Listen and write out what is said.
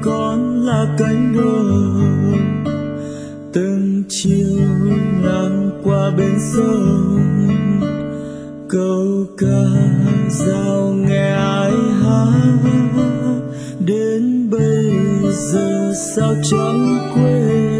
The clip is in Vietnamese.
còn là cánh đồng. Từng chiều ngang qua bên sông, câu ca dao nghe ai hát, đến bây giờ sao chẳng quên.